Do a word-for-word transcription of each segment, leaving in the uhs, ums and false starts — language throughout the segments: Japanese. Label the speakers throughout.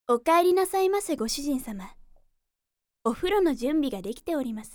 Speaker 1: お帰りなさいませご主人様。お風呂の準備ができております。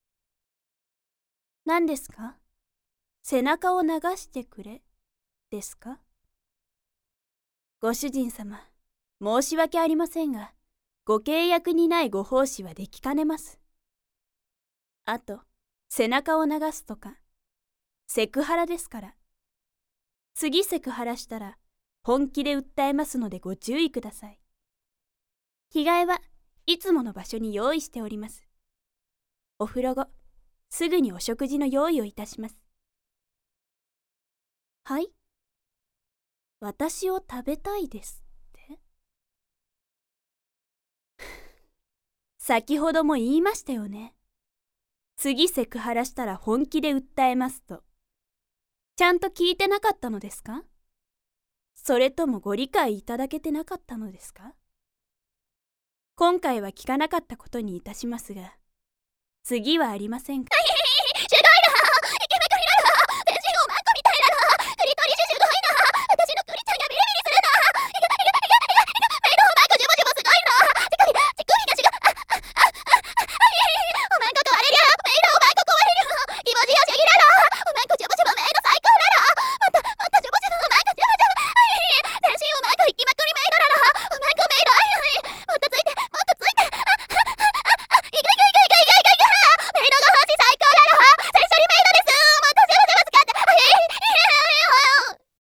Speaker 1: 何ですか？背中を流してくれ、ですか？ご主人様、申し訳ありませんが、ご契約にないご奉仕はできかねます。あと、背中を流すとか、セクハラですから。次セクハラしたら、本気で訴えますのでご注意ください。着替えはいつもの場所に用意しております。お風呂後、すぐにお食事の用意をいたします。はい？私を食べたいですって？先ほども言いましたよね。次セクハラしたら本気で訴えますと。ちゃんと聞いてなかったのですか？それともご理解いただけてなかったのですか？今回は聞かなかったことにいたしますが、次はありませんか？